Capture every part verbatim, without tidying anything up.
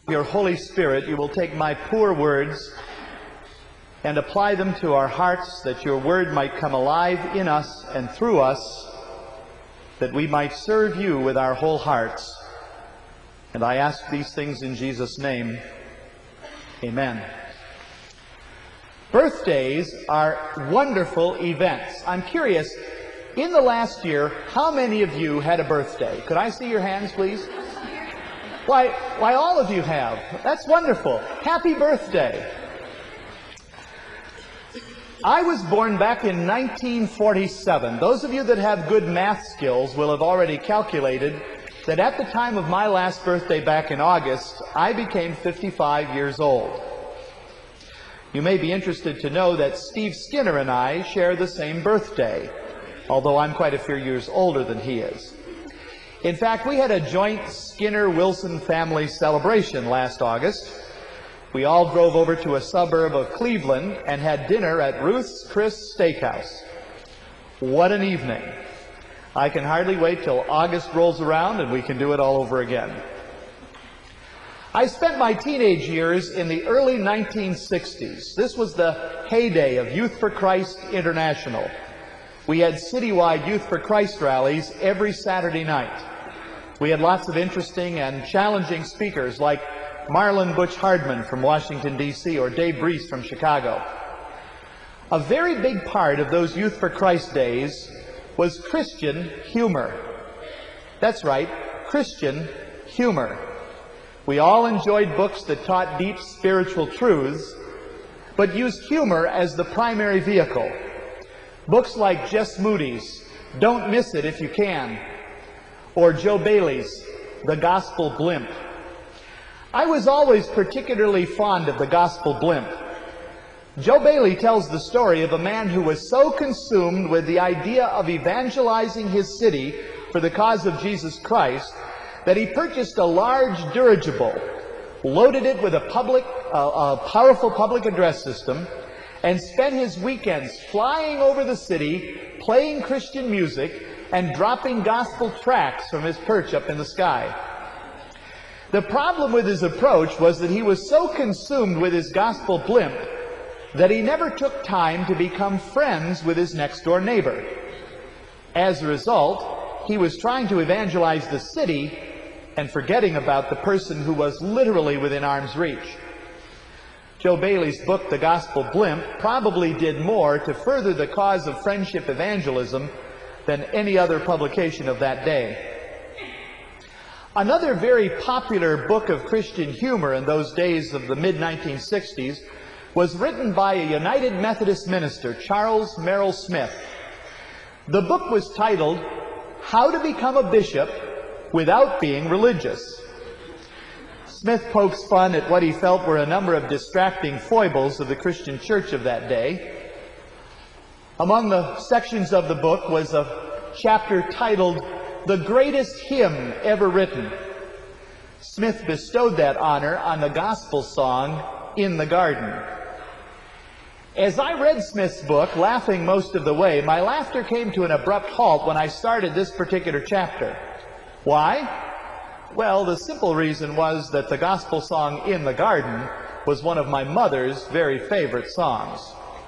Your Holy Spirit, you will take my poor words and apply them to our hearts, that your word might come alive in us and through us, that we might serve you with our whole hearts. And I ask these things in Jesus' name. Amen. Birthdays are wonderful events. I'm curious, in the last year, how many of you had a birthday? Could I see your hands, please? Why, why, all of you have. That's wonderful. Happy birthday. I was born back in nineteen forty-seven. Those of you that have good math skills will have already calculated that at the time of my last birthday back in August, I became fifty-five years old. You may be interested to know that Steve Skinner and I share the same birthday, although I'm quite a few years older than he is. In fact, we had a joint Skinner-Wilson family celebration last August. We all drove over to a suburb of Cleveland and had dinner at Ruth's Chris Steakhouse. What an evening. I can hardly wait till August rolls around and we can do it all over again. I spent my teenage years in the early nineteen sixties. This was the heyday of Youth for Christ International. We had citywide Youth for Christ rallies every Saturday night. We had lots of interesting and challenging speakers like Marlon Butch Hardman from Washington, D C, or Dave Brees from Chicago. A very big part of those Youth for Christ days was Christian humor. That's right, Christian humor. We all enjoyed books that taught deep spiritual truths, but used humor as the primary vehicle. Books like Jess Moody's Don't Miss It If You Can, or Joe Bailey's The Gospel Blimp. I was always particularly fond of The Gospel Blimp. Joe Bailey tells the story of a man who was so consumed with the idea of evangelizing his city for the cause of Jesus Christ that he purchased a large dirigible, loaded it with a public, uh, a powerful public address system, and spent his weekends flying over the city, playing Christian music, and dropping gospel tracts from his perch up in the sky. The problem with his approach was that he was so consumed with his gospel blimp that he never took time to become friends with his next-door neighbor. As a result, he was trying to evangelize the city and forgetting about the person who was literally within arm's reach. Joe Bailey's book, The Gospel Blimp, probably did more to further the cause of friendship evangelism than any other publication of that day. Another very popular book of Christian humor in those days of the mid nineteen sixties was written by a United Methodist minister, Charles Merrill Smith. The book was titled, How to Become a Bishop Without Being Religious. Smith pokes fun at what he felt were a number of distracting foibles of the Christian church of that day. Among the sections of the book was a chapter titled, The Greatest Hymn Ever Written. Smith bestowed that honor on the gospel song, In the Garden. As I read Smith's book, laughing most of the way, my laughter came to an abrupt halt when I started this particular chapter. Why? Well, the simple reason was that the gospel song, In the Garden, was one of my mother's very favorite songs.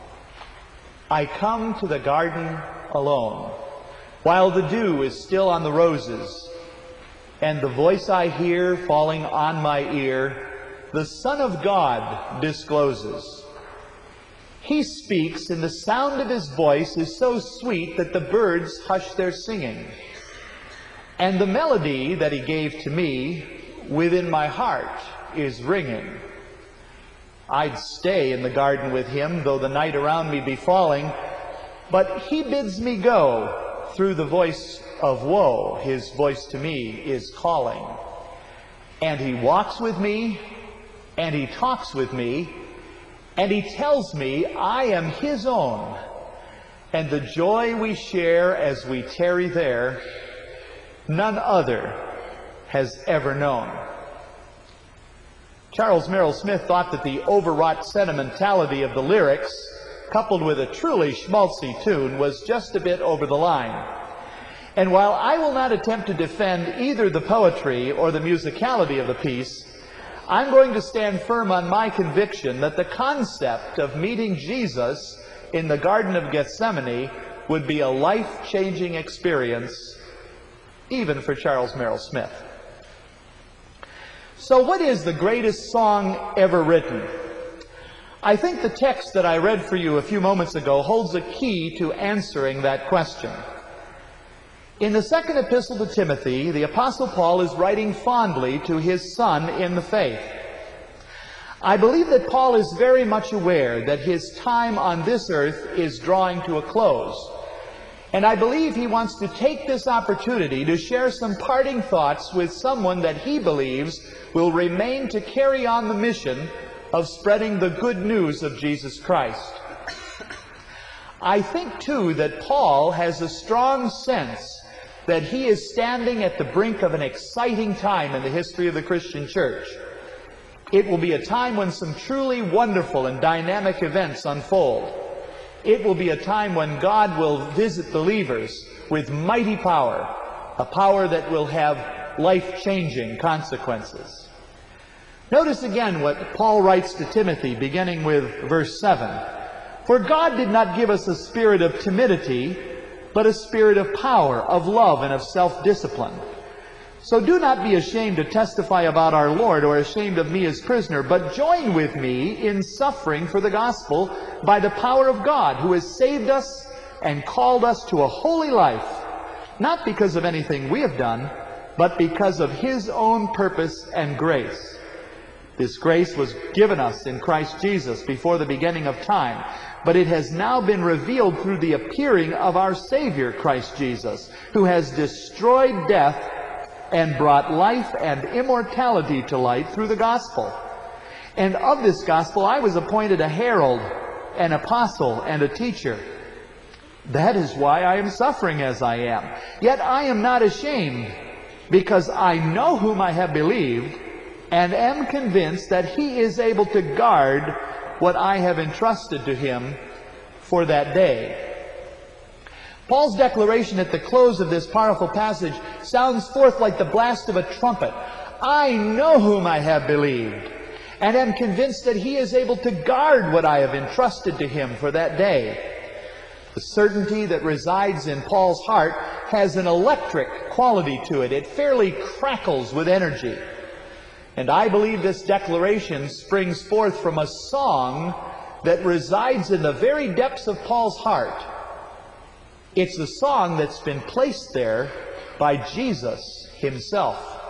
I come to the garden alone, while the dew is still on the roses, and the voice I hear falling on my ear, the Son of God discloses. He speaks, and the sound of his voice is so sweet that the birds hush their singing. And the melody that he gave to me within my heart is ringing. I'd stay in the garden with him, though the night around me be falling, but he bids me go through the voice of woe. His voice to me is calling. And he walks with me, and he talks with me, and he tells me I am his own. And the joy we share as we tarry there, none other has ever known. Charles Merrill Smith thought that the overwrought sentimentality of the lyrics, coupled with a truly schmaltzy tune, was just a bit over the line. And while I will not attempt to defend either the poetry or the musicality of the piece, I'm going to stand firm on my conviction that the concept of meeting Jesus in the Garden of Gethsemane would be a life-changing experience, even for Charles Merrill Smith. So what is the greatest song ever written? I think the text that I read for you a few moments ago holds a key to answering that question. In the second epistle to Timothy, the Apostle Paul is writing fondly to his son in the faith. I believe that Paul is very much aware that his time on this earth is drawing to a close. And I believe he wants to take this opportunity to share some parting thoughts with someone that he believes will remain to carry on the mission of spreading the good news of Jesus Christ. I think, too, that Paul has a strong sense that he is standing at the brink of an exciting time in the history of the Christian church. It will be a time when some truly wonderful and dynamic events unfold. It will be a time when God will visit believers with mighty power, a power that will have life-changing consequences. Notice again what Paul writes to Timothy, beginning with verse seven. For God did not give us a spirit of timidity, but a spirit of power, of love, and of self-discipline. So do not be ashamed to testify about our Lord, or ashamed of me as prisoner, but join with me in suffering for the gospel by the power of God, who has saved us and called us to a holy life, not because of anything we have done, but because of His own purpose and grace. This grace was given us in Christ Jesus before the beginning of time, but it has now been revealed through the appearing of our Savior, Christ Jesus, who has destroyed death and brought life and immortality to light through the gospel. And of this gospel I was appointed a herald, an apostle, and a teacher. That is why I am suffering as I am. Yet I am not ashamed, because I know whom I have believed, and am convinced that He is able to guard what I have entrusted to Him for that day. Paul's declaration at the close of this powerful passage sounds forth like the blast of a trumpet. I know whom I have believed, and am convinced that He is able to guard what I have entrusted to Him for that day. The certainty that resides in Paul's heart has an electric quality to it. It fairly crackles with energy. And I believe this declaration springs forth from a song that resides in the very depths of Paul's heart. It's a song that's been placed there by Jesus Himself.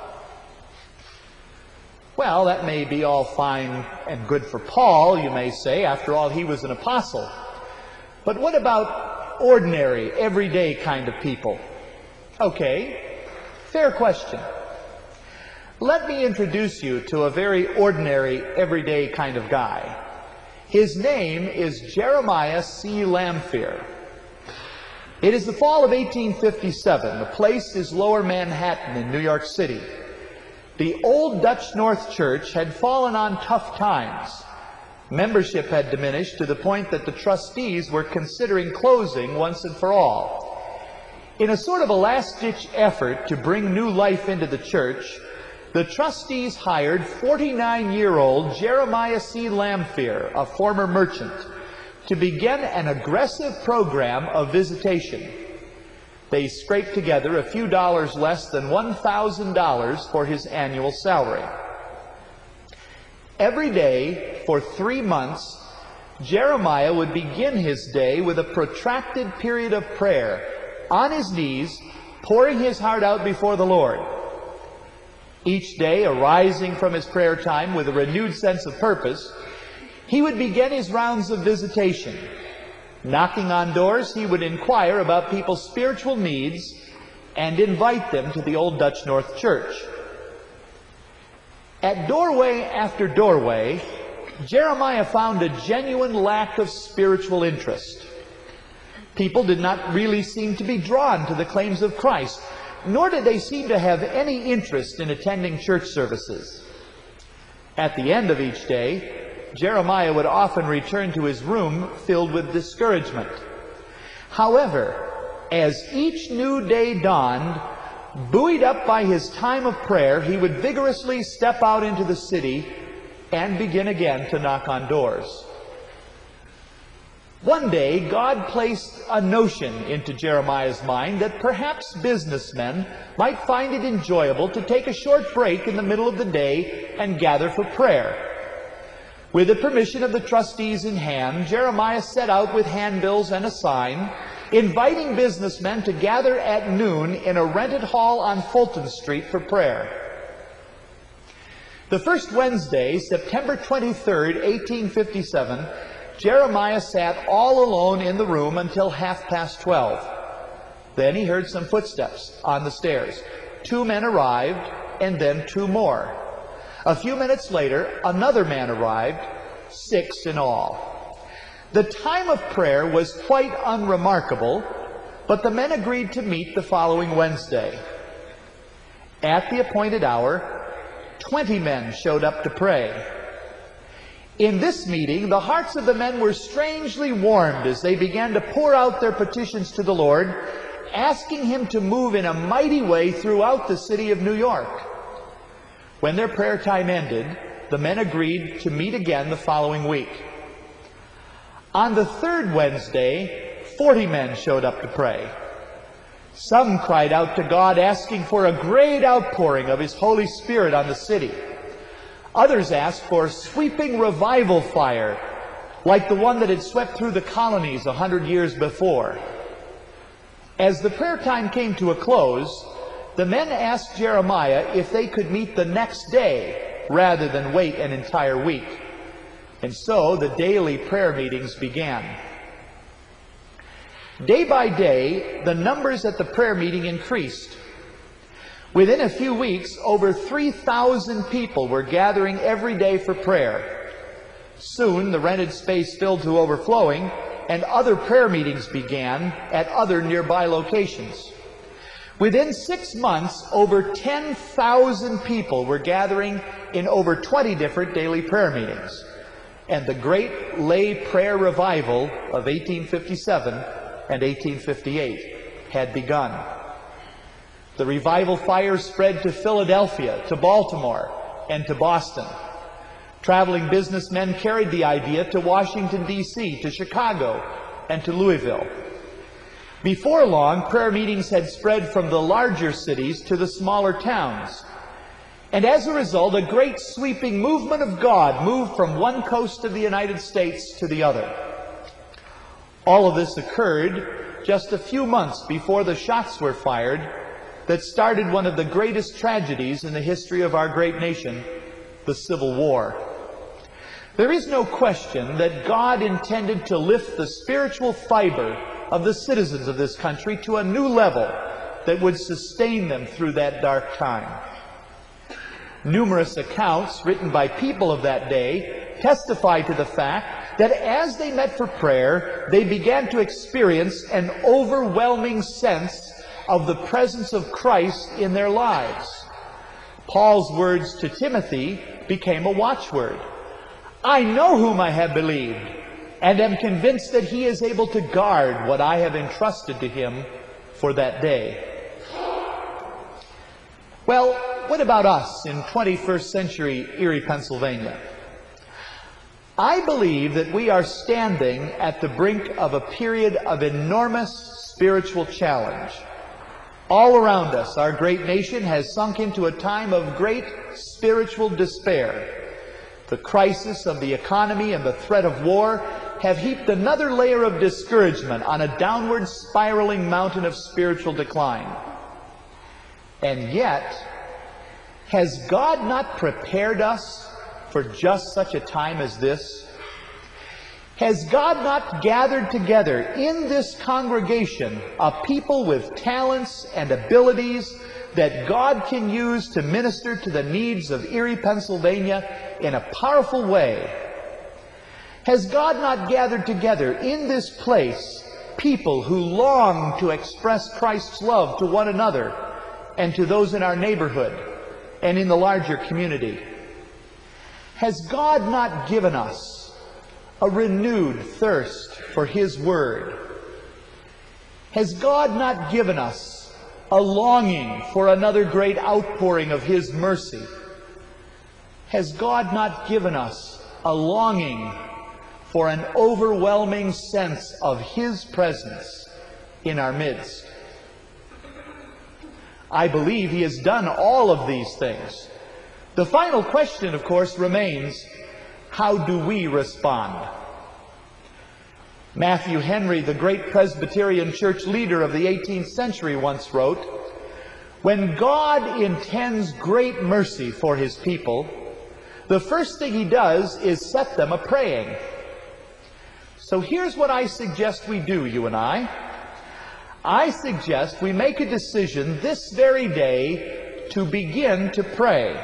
Well, that may be all fine and good for Paul, you may say. After all, he was an apostle. But what about ordinary, everyday kind of people? Okay, fair question. Let me introduce you to a very ordinary, everyday kind of guy. His name is Jeremiah C. Lanphier. It is the fall of eighteen fifty-seven. The place is Lower Manhattan in New York City. The old Dutch North Church had fallen on tough times. Membership had diminished to the point that the trustees were considering closing once and for all. In a sort of a last-ditch effort to bring new life into the church, the trustees hired forty-nine-year-old Jeremiah C. Lanphier, a former merchant, to begin an aggressive program of visitation. They scraped together a few dollars less than one thousand dollars for his annual salary. Every day for three months, Jeremiah would begin his day with a protracted period of prayer, on his knees, pouring his heart out before the Lord. Each day, arising from his prayer time with a renewed sense of purpose, he would begin his rounds of visitation. Knocking on doors, he would inquire about people's spiritual needs and invite them to the Old Dutch North Church. At doorway after doorway, Jeremiah found a genuine lack of spiritual interest. People did not really seem to be drawn to the claims of Christ, nor did they seem to have any interest in attending church services. At the end of each day, Jeremiah would often return to his room filled with discouragement. However, as each new day dawned, buoyed up by his time of prayer, he would vigorously step out into the city and begin again to knock on doors. One day, God placed a notion into Jeremiah's mind that perhaps businessmen might find it enjoyable to take a short break in the middle of the day and gather for prayer. With the permission of the trustees in hand, Jeremiah set out with handbills and a sign, inviting businessmen to gather at noon in a rented hall on Fulton Street for prayer. The first Wednesday, September twenty-third, eighteen fifty-seven, Jeremiah sat all alone in the room until half past twelve. Then he heard some footsteps on the stairs. Two men arrived, and then two more. A few minutes later, another man arrived, six in all. The time of prayer was quite unremarkable, but the men agreed to meet the following Wednesday. At the appointed hour, twenty men showed up to pray. In this meeting, the hearts of the men were strangely warmed as they began to pour out their petitions to the Lord, asking Him to move in a mighty way throughout the city of New York. When their prayer time ended, the men agreed to meet again the following week. On the third Wednesday, forty men showed up to pray. Some cried out to God, asking for a great outpouring of His Holy Spirit on the city. Others asked for sweeping revival fire, like the one that had swept through the colonies a hundred years before. As the prayer time came to a close, the men asked Jeremiah if they could meet the next day rather than wait an entire week. And so the daily prayer meetings began. Day by day, the numbers at the prayer meeting increased. Within a few weeks, over three thousand people were gathering every day for prayer. Soon, the rented space filled to overflowing, and other prayer meetings began at other nearby locations. Within six months, over ten thousand people were gathering in over twenty different daily prayer meetings. And the great lay prayer revival of eighteen fifty-seven and eighteen fifty-eight had begun. The revival fire spread to Philadelphia, to Baltimore, and to Boston. Traveling businessmen carried the idea to Washington, D C, to Chicago, and to Louisville. Before long, prayer meetings had spread from the larger cities to the smaller towns. And as a result, a great sweeping movement of God moved from one coast of the United States to the other. All of this occurred just a few months before the shots were fired that started one of the greatest tragedies in the history of our great nation, the Civil War. There is no question that God intended to lift the spiritual fiber of the citizens of this country to a new level that would sustain them through that dark time. Numerous accounts written by people of that day testify to the fact that as they met for prayer, they began to experience an overwhelming sense of the presence of Christ in their lives. Paul's words to Timothy became a watchword. I know whom I have believed, and am convinced that he is able to guard what I have entrusted to him for that day. Well, what about us in twenty-first century Erie, Pennsylvania? I believe that we are standing at the brink of a period of enormous spiritual challenge. All around us, our great nation has sunk into a time of great spiritual despair. The crisis of the economy and the threat of war have heaped another layer of discouragement on a downward spiraling mountain of spiritual decline. And yet, has God not prepared us for just such a time as this? Has God not gathered together in this congregation a people with talents and abilities that God can use to minister to the needs of Erie, Pennsylvania in a powerful way? Has God not gathered together in this place people who long to express Christ's love to one another and to those in our neighborhood and in the larger community? Has God not given us a renewed thirst for His Word? Has God not given us a longing for another great outpouring of His mercy? Has God not given us a longing for an overwhelming sense of His presence in our midst? I believe He has done all of these things. The final question, of course, remains, how do we respond? Matthew Henry, the great Presbyterian church leader of the eighteenth century, once wrote, "When God intends great mercy for His people, the first thing He does is set them a-praying." So here's what I suggest we do, you and I. I suggest we make a decision this very day to begin to pray.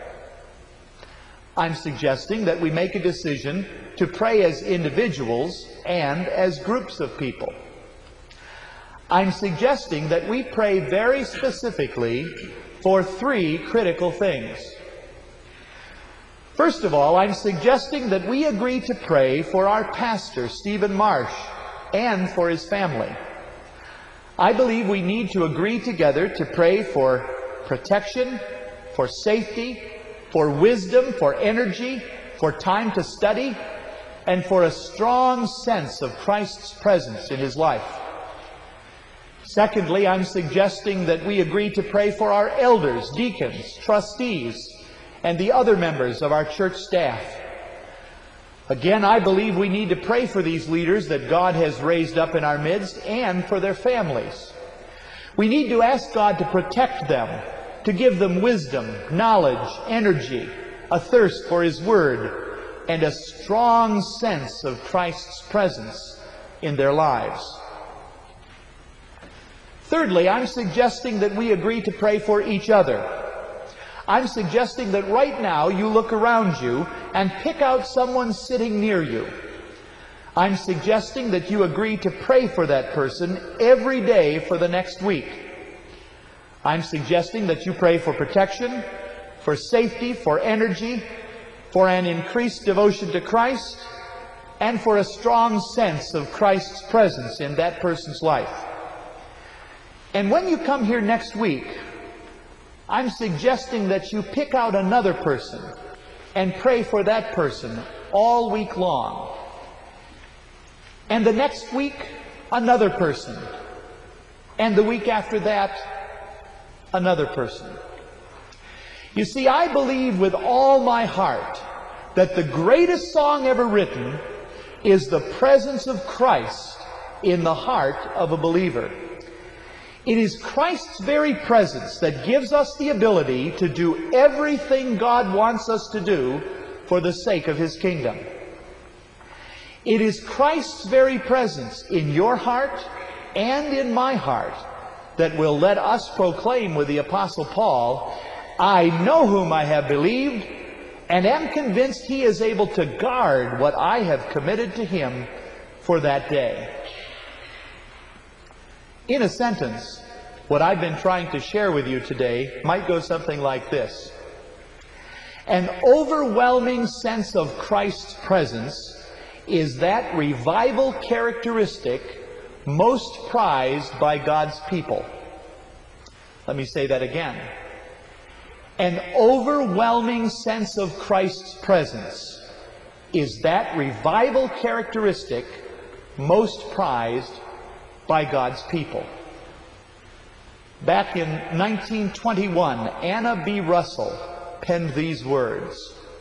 I'm suggesting that we make a decision to pray as individuals and as groups of people. I'm suggesting that we pray very specifically for three critical things. First of all, I'm suggesting that we agree to pray for our pastor, Stephen Marsh, and for his family. I believe we need to agree together to pray for protection, for safety, for wisdom, for energy, for time to study, and for a strong sense of Christ's presence in his life. Secondly, I'm suggesting that we agree to pray for our elders, deacons, trustees, and the other members of our church staff. Again, I believe we need to pray for these leaders that God has raised up in our midst and for their families. We need to ask God to protect them, to give them wisdom, knowledge, energy, a thirst for His Word, and a strong sense of Christ's presence in their lives. Thirdly, I'm suggesting that we agree to pray for each other. I'm suggesting that right now you look around you and pick out someone sitting near you. I'm suggesting that you agree to pray for that person every day for the next week. I'm suggesting that you pray for protection, for safety, for energy, for an increased devotion to Christ, and for a strong sense of Christ's presence in that person's life. And when you come here next week, I'm suggesting that you pick out another person and pray for that person all week long. And the next week, another person. And the week after that, another person. You see, I believe with all my heart that the greatest song ever written is the presence of Christ in the heart of a believer. It is Christ's very presence that gives us the ability to do everything God wants us to do for the sake of His kingdom. It is Christ's very presence in your heart and in my heart that will let us proclaim with the Apostle Paul, "I know whom I have believed, and am convinced He is able to guard what I have committed to Him for that day." In a sentence, what I've been trying to share with you today might go something like this. An overwhelming sense of Christ's presence is that revival characteristic most prized by God's people. Let me say that again. An overwhelming sense of Christ's presence is that revival characteristic most prized by God's people. Back in nineteen twenty-one, Anna B. Russell penned these words,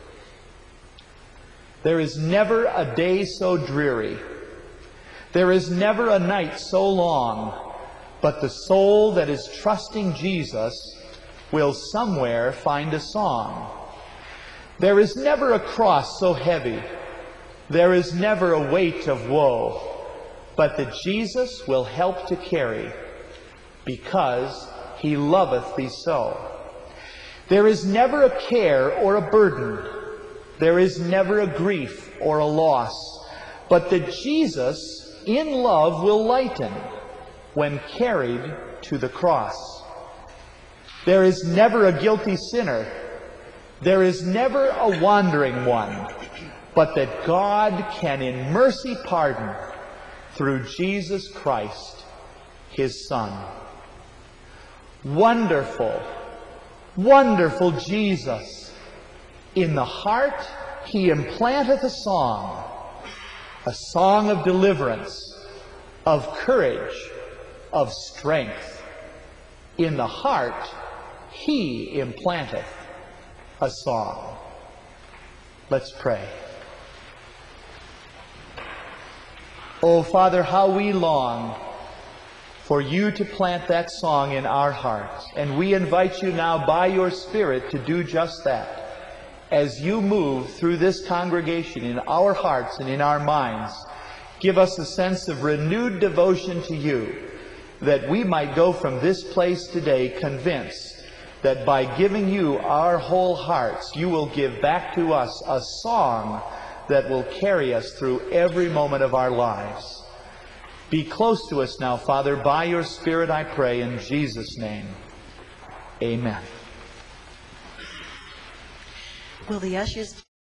"There is never a day so dreary, there is never a night so long, but the soul that is trusting Jesus will somewhere find a song. There is never a cross so heavy, there is never a weight of woe, but that Jesus will help to carry, because He loveth thee so. There is never a care or a burden, there is never a grief or a loss, but that Jesus in love will lighten when carried to the cross. There is never a guilty sinner, there is never a wandering one, but that God can in mercy pardon through Jesus Christ, His Son." Wonderful, wonderful Jesus. In the heart he implanteth a song, a song of deliverance, of courage, of strength. In the heart he implanteth a song. Let's pray. Oh, Father, how we long for you to plant that song in our hearts. And we invite you now by your Spirit to do just that. As you move through this congregation in our hearts and in our minds, give us a sense of renewed devotion to you, that we might go from this place today convinced that by giving you our whole hearts, you will give back to us a song that will carry us through every moment of our lives. Be close to us now, Father, by your Spirit, I pray, in Jesus' name. Amen. Will the ushers